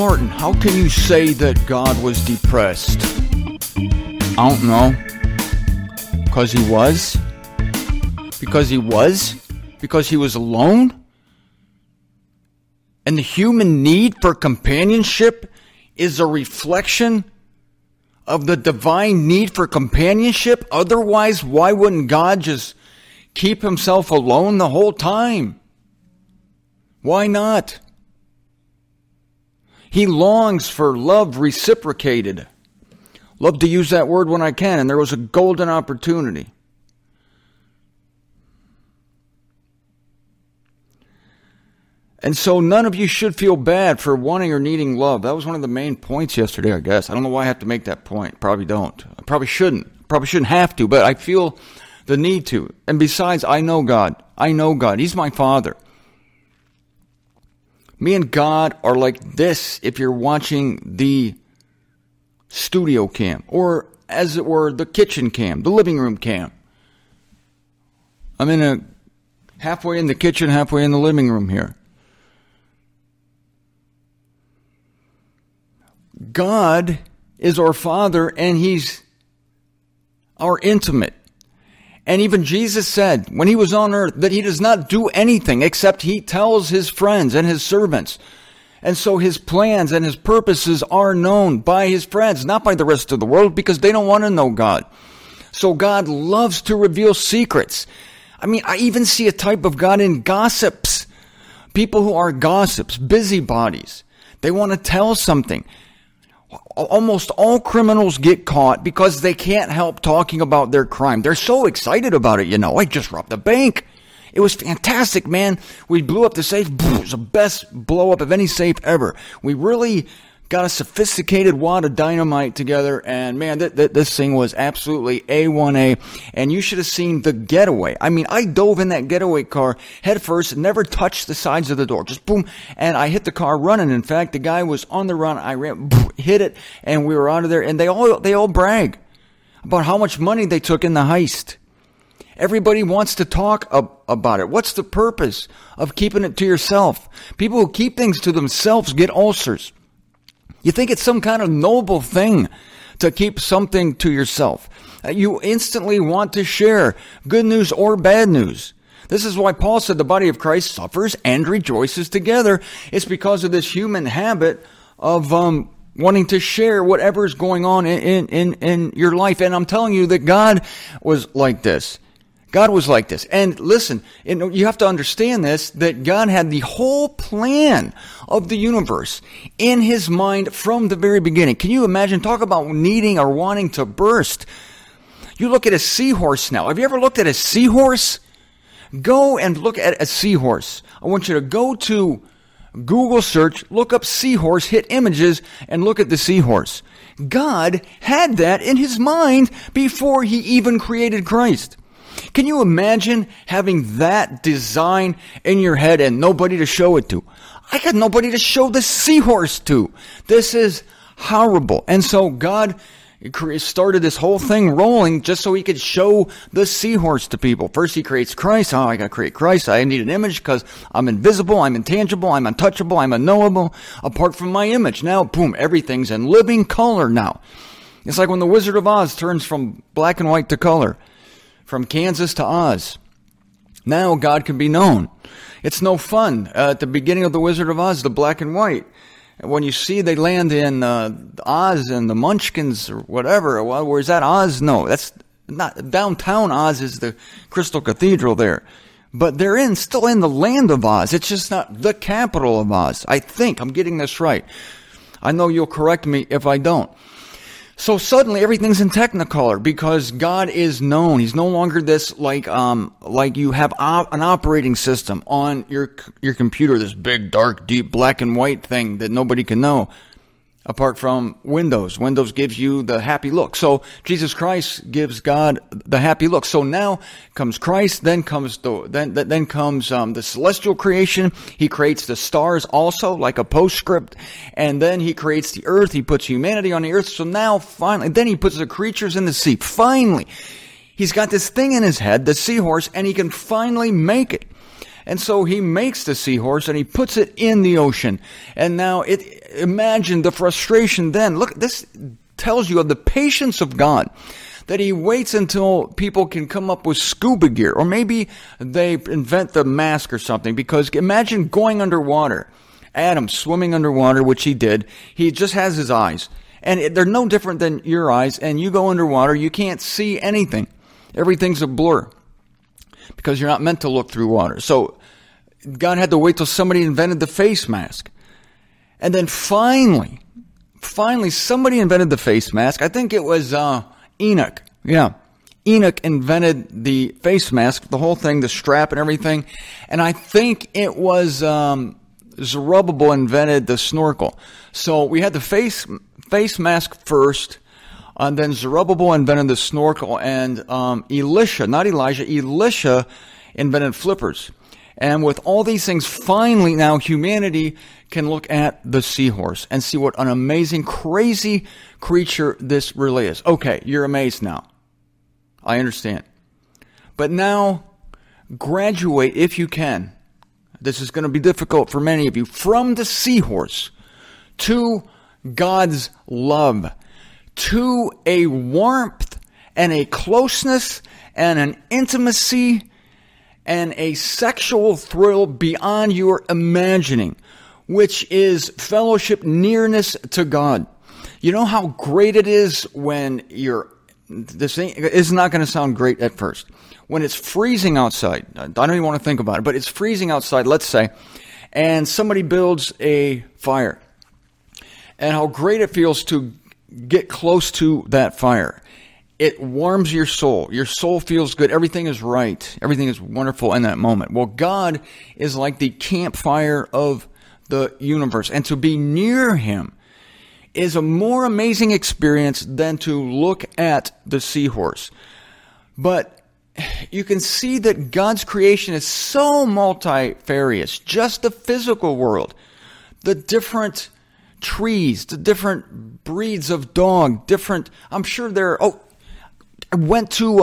Martin, how can you say that God was depressed? I don't know. Because he was? Because he was? Because he was alone? And the human need for companionship is a reflection of the divine need for companionship? Otherwise, why wouldn't God just keep himself alone the whole time? Why not? He longs for love reciprocated. Love to use that word when I can, and there was a golden opportunity. And so none of you should feel bad for wanting or needing love. That was one of the main points yesterday, I guess. I don't know why I have to make that point. Probably don't. I probably shouldn't. Probably shouldn't have to, but I feel the need to. And besides, I know God. I know God. He's my Father. Me and God are like this if you're watching the studio cam, or as it were, the kitchen cam, the living room cam. I'm halfway in the kitchen, halfway in the living room here. God is our Father, and He's our intimate. And even Jesus said, when He was on earth, that He does not do anything except He tells His friends and His servants. And so His plans and His purposes are known by His friends, not by the rest of the world, because they don't want to know God. So God loves to reveal secrets. I mean, I even see a type of God in gossips. People who are gossips, busybodies. They want to tell something. Almost all criminals get caught because they can't help talking about their crime. They're so excited about it, you know. I just robbed a bank. It was fantastic, man. We blew up the safe. It was the best blow up of any safe ever. We really got a sophisticated wad of dynamite together, and man, this thing was absolutely A1A, and you should have seen the getaway. I mean, I dove in that getaway car head first, never touched the sides of the door, just boom, and I hit the car running. In fact, the guy was on the run. I ran, boom, hit it, and we were out of there, and they all brag about how much money they took in the heist. Everybody wants to talk about it. What's the purpose of keeping it to yourself? People who keep things to themselves get ulcers. You think it's some kind of noble thing to keep something to yourself. You instantly want to share good news or bad news. This is why Paul said the body of Christ suffers and rejoices together. It's because of this human habit of wanting to share whatever is going on in your life. And I'm telling you that God was like this. God was like this. And listen, you have to understand this, that God had the whole plan of the universe in His mind from the very beginning. Can you imagine? Talk about needing or wanting to burst. You look at a seahorse now. Have you ever looked at a seahorse? Go and look at a seahorse. I want you to go to Google search, look up seahorse, hit images, and look at the seahorse. God had that in His mind before He even created Christ. Can you imagine having that design in your head and nobody to show it to? I got nobody to show the seahorse to. This is horrible. And so God started this whole thing rolling just so He could show the seahorse to people. First He creates Christ. Oh, I got to create Christ. I need an image because I'm invisible, I'm intangible, I'm untouchable, I'm unknowable. Apart from my image. Now, boom, everything's in living color now. It's like when the Wizard of Oz turns from black and white to color. From Kansas to Oz. Now God can be known. It's no fun. At the beginning of The Wizard of Oz, the black and white. When you see they land in Oz and the Munchkins or whatever, well, where's that Oz? No, that's not. Downtown Oz is the Crystal Cathedral there. But they're still in the land of Oz. It's just not the capital of Oz. I think I'm getting this right. I know you'll correct me if I don't. So suddenly everything's in Technicolor because God is known. He's no longer this like you have an operating system on your computer, this big, dark, deep, black and white thing that nobody can know. Apart from Windows. Windows gives you the happy look. So Jesus Christ gives God the happy look. So now comes Christ, then comes the celestial creation. He creates the stars also, like a postscript. And then He creates the earth. He puts humanity on the earth. So now finally, then He puts the creatures in the sea. Finally, He's got this thing in His head, the seahorse, and He can finally make it. And so he makes the seahorse and he puts it in the ocean. And now imagine the frustration then. Look, this tells you of the patience of God, that he waits until people can come up with scuba gear, or maybe they invent the mask or something, because imagine going underwater. Adam swimming underwater, which he did. He just has his eyes. And they're no different than your eyes, and you go underwater, you can't see anything. Everything's a blur because you're not meant to look through water. So God had to wait till somebody invented the face mask. And then finally somebody invented the face mask. I think it was Enoch. Yeah. Enoch invented the face mask, the whole thing, the strap and everything. And I think it was Zerubbabel invented the snorkel. So we had the face mask first, and then Zerubbabel invented the snorkel, and Elisha invented flippers. And with all these things, finally now humanity can look at the seahorse and see what an amazing, crazy creature this really is. Okay, you're amazed now. I understand. But now, graduate if you can. This is going to be difficult for many of you. From the seahorse to God's love, to a warmth and a closeness and an intimacy and a sexual thrill beyond your imagining, which is fellowship, nearness to God. You know how great it is when this is not going to sound great at first. When it's freezing outside, I don't even want to think about it, but it's freezing outside, let's say, and somebody builds a fire. And how great it feels to get close to that fire. It warms your soul. Your soul feels good. Everything is right. Everything is wonderful in that moment. Well, God is like the campfire of the universe. And to be near Him is a more amazing experience than to look at the seahorse. But you can see that God's creation is so multifarious. Just the physical world, the different trees, the different breeds of dog, I'm sure I went to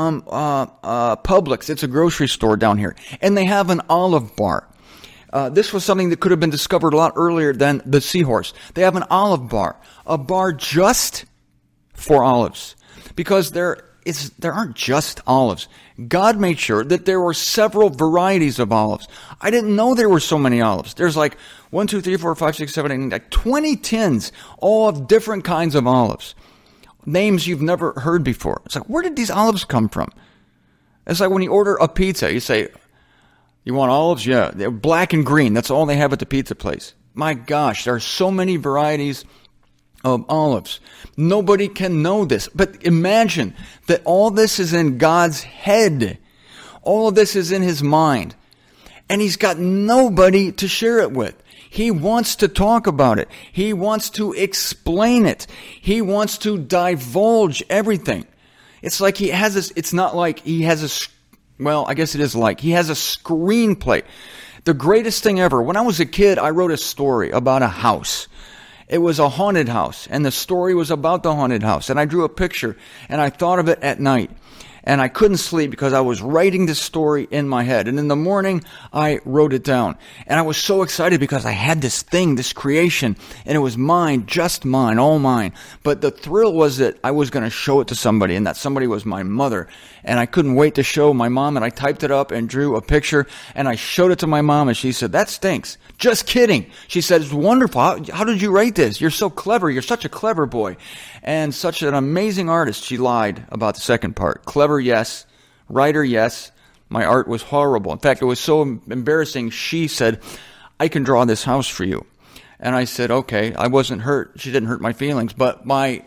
Publix. It's a grocery store down here, and they have an olive bar. This was something that could have been discovered a lot earlier than the seahorse. They have an olive bar, a bar just for olives, because there aren't just olives. God made sure that there were several varieties of olives. I didn't know there were so many olives. There's like 1, 2, 3, 4, 5, 6, 7, 8, 9, like 20 tins, all of different kinds of olives. Names you've never heard before. It's like, where did these olives come from? It's like when you order a pizza, you say, you want olives? Yeah, they're black and green. That's all they have at the pizza place. My gosh, there are so many varieties of olives. Nobody can know this. But imagine that all this is in God's head. All of this is in His mind. And He's got nobody to share it with. He wants to talk about it. He wants to explain it. He wants to divulge everything. It's like He has this, it's not like He has I guess it is like He has a screenplay. The greatest thing ever. When I was a kid, I wrote a story about a house. It was a haunted house, and the story was about the haunted house. And I drew a picture, and I thought of it at night. And I couldn't sleep because I was writing this story in my head. And in the morning, I wrote it down. And I was so excited because I had this thing, this creation, and it was mine, just mine, all mine. But the thrill was that I was going to show it to somebody, and that somebody was my mother. And I couldn't wait to show my mom, and I typed it up and drew a picture, and I showed it to my mom, and she said, "That stinks." Just kidding. She said, "It's wonderful. How did you write this? You're so clever. You're such a clever boy. And such an amazing artist." She lied about the second part. Clever, yes. Writer, yes. My art was horrible. In fact, it was so embarrassing. She said, "I can draw this house for you." And I said, okay. I wasn't hurt. She didn't hurt my feelings. But my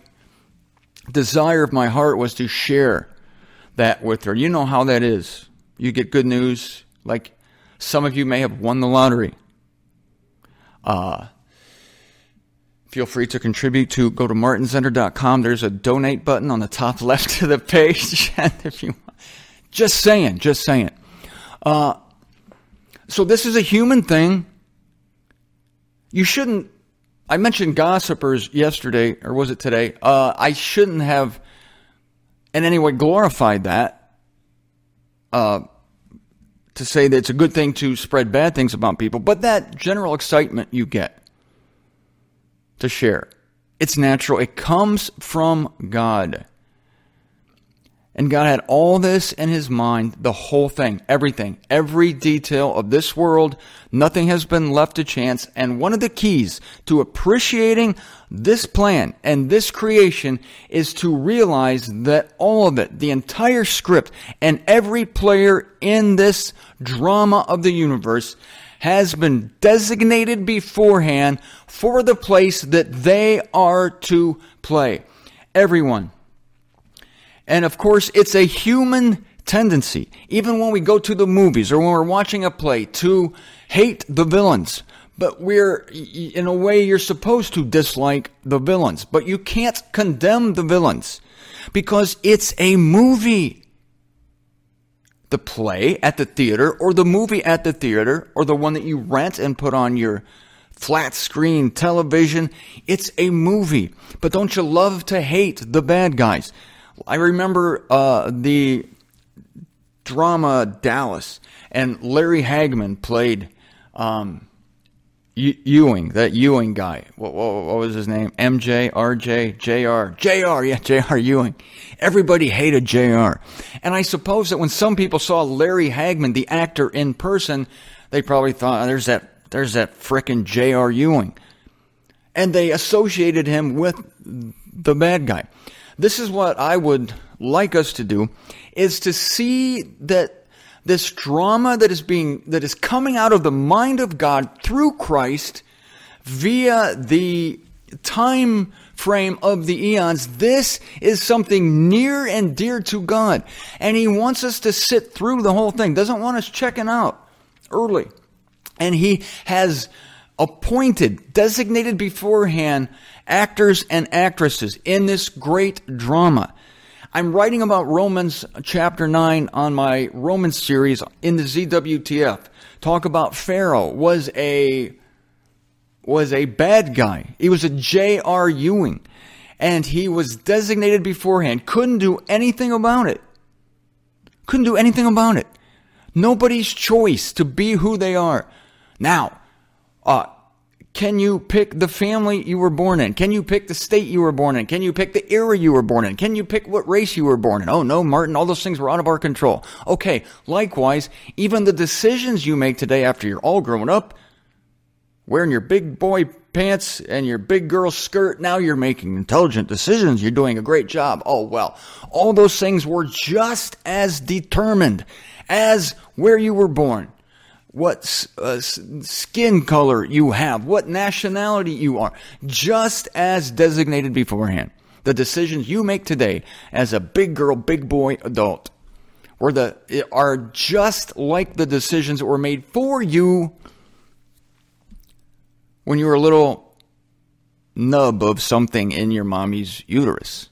desire of my heart was to share that with her. You know how that is. You get good news. Like some of you may have won the lottery. Feel free to contribute go to martinzender.com. There's a donate button on the top left of the page. And if you want, just saying. So this is a human thing. You shouldn't, I mentioned gossipers yesterday, or was it today? I shouldn't have in any way glorified that. to say that it's a good thing to spread bad things about people, but that general excitement you get to share, it's natural. It comes from God. And God had all this in his mind, the whole thing, everything, every detail of this world. Nothing has been left to chance. And one of the keys to appreciating this plan and this creation is to realize that all of it, the entire script and every player in this drama of the universe has been designated beforehand for the place that they are to play. Everyone. And of course, it's a human tendency, even when we go to the movies or when we're watching a play, to hate the villains. But in a way, you're supposed to dislike the villains. But you can't condemn the villains because it's a movie. The play at the theater or the movie at the theater or the one that you rent and put on your flat screen television, it's a movie. But don't you love to hate the bad guys? I remember the drama Dallas, and Larry Hagman played Ewing, that Ewing guy. What was his name? MJ, RJ, JR Ewing. Everybody hated JR. And I suppose that when some people saw Larry Hagman, the actor, in person, they probably thought, there's that frickin' JR Ewing. And they associated him with the bad guy. This is what I would like us to do, is to see that this drama that is coming out of the mind of God through Christ via the time frame of the eons, this is something near and dear to God. And he wants us to sit through the whole thing. Doesn't want us checking out early. And he has appointed, designated beforehand, actors and actresses in this great drama. I'm writing about Romans chapter 9 on my Romans series in the ZWTF. Talk about Pharaoh was a bad guy. He was a J.R. Ewing. And he was designated beforehand. Couldn't do anything about it. Nobody's choice to be who they are. Now, can you pick the family you were born in? Can you pick the state you were born in? Can you pick the era you were born in? Can you pick what race you were born in? Oh no, Martin, all those things were out of our control. Okay, likewise, even the decisions you make today after you're all grown up, wearing your big boy pants and your big girl skirt, now you're making intelligent decisions. You're doing a great job. Oh well, all those things were just as determined as where you were born. What skin color you have, what nationality you are, just as designated beforehand. The decisions you make today as a big girl, big boy adult are just like the decisions that were made for you when you were a little nub of something in your mommy's uterus.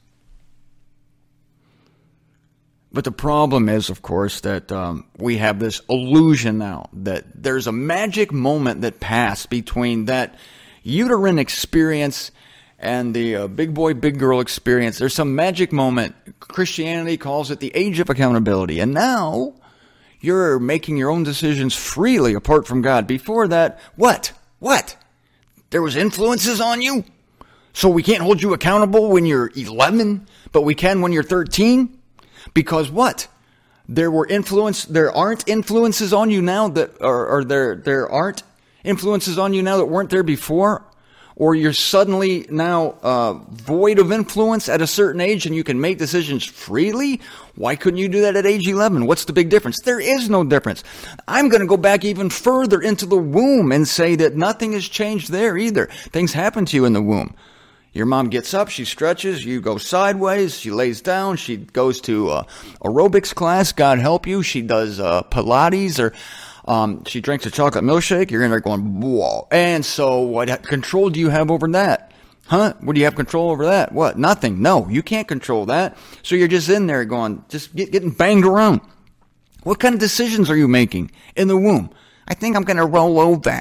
But the problem is, of course, that we have this illusion now that there's a magic moment that passed between that uterine experience and the big boy, big girl experience. There's some magic moment. Christianity calls it the age of accountability. And now you're making your own decisions freely apart from God. Before that, what? There was influences on you? So we can't hold you accountable when you're 11, but we can when you're 13? Because what? There aren't influences on you now that there aren't influences on you now that weren't there before? Or you're suddenly now void of influence at a certain age and you can make decisions freely? Why couldn't you do that at age 11? What's the big difference? There is no difference. I'm going to go back even further into the womb and say that nothing has changed there either. Things happen to you in the womb. Your mom gets up, she stretches, you go sideways, she lays down, she goes to aerobics class, God help you, she does Pilates, or she drinks a chocolate milkshake, you're in there going, whoa. And so what control do you have over that? Huh? What do you have control over that? What? Nothing. No, you can't control that. So you're just in there going, just getting banged around. What kind of decisions are you making in the womb? I think I'm going to roll over.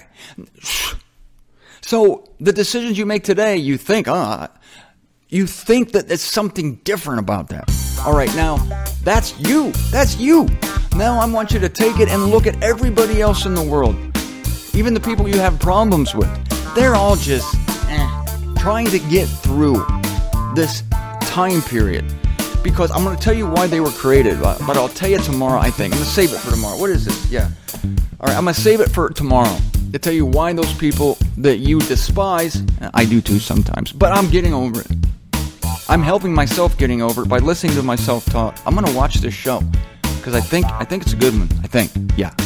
So the decisions you make today, you think that there's something different about that. All right, now that's you. Now I want you to take it and look at everybody else in the world. Even the people you have problems with. They're all just trying to get through this time period. Because I'm going to tell you why they were created, but I'll tell you tomorrow, I think. I'm going to save it for tomorrow. What is this? Yeah. All right, I'm going to save it for tomorrow to tell you why those people that you despise, I do too sometimes, but I'm getting over it. I'm helping myself getting over it by listening to myself talk. I'm going to watch this show because I think it's a good one. I think. Yeah.